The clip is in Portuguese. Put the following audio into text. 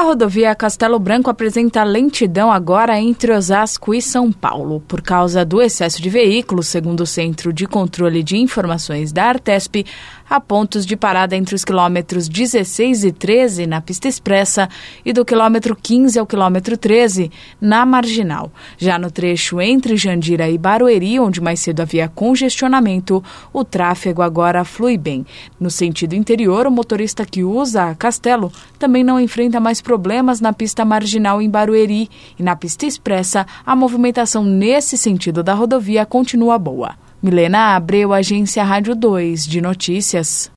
rodovia Castelo Branco apresenta lentidão agora entre Osasco e São Paulo. Por causa do excesso de veículos, segundo o Centro de Controle de Informações da Artesp, há pontos de parada entre os quilômetros 16 e 13 na pista expressa e do quilômetro 15 ao quilômetro 13 na marginal. Já no trecho entre Jandira e Barueri, onde mais cedo havia congestionamento, o tráfego agora flui bem. No sentido interior, o motorista que usa a Castelo também não enfrenta mais problemas na pista marginal em Barueri e na pista expressa a movimentação nesse sentido da rodovia continua boa. Milena Abreu, Agência Rádio 2 de Notícias.